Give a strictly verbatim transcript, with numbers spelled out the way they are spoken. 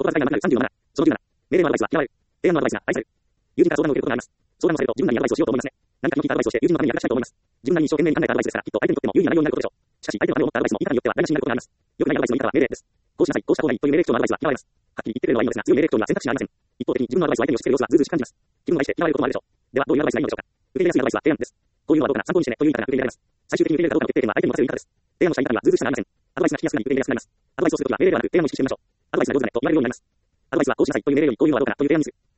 わずかがなくなるさんじゅうのなな。そのじゅうなな。命令のアドバイスは嫌われる。提案のアドバイスが愛される。友人から相談を受けることがあります。相談をされると自分なりにアドバイスをしようと思いますね。何か気の利いたアドバイスをして友人のために役立ちたいと思います。自分なりに一生懸命に考えたアドバイスですから、きっと相手にとっても有意な内容になることでしょう。しかし、相手のためを思ったアドバイスも言い方によっては台無しになることがあります。良くないアドバイスの言い方は命令です。こうしなさい、こうした方がいいという命令口調のアドバイスは嫌われます。はっきり言ってくれるのはいいのですが、強い命令口調には選択肢がありません。一方的に自分のアドバイスを相手に押し付ける様子はずうずうしく感じます。自分を愛して嫌われることもあるでしょう。では、どういうアドバイスがいいのでしょうか。受け入れやすいアドバイスは提案です。こういうのはどうかな、参考にしてねという言い方が受け入れられます。最終的に受け入れるかどうかの決定権は相手に任せる言い方です。提案をした言い方にはずうずうしくなりません。アドバイスが聞きやすくなり受け入れやすくなります。アドバイスをするときは命令ではなく提案を意識してみましょう。アドバイスが上手だねと言われるようになります。アドバイスはこうしなさいという命令よりこういうのはどうかなという提案にする。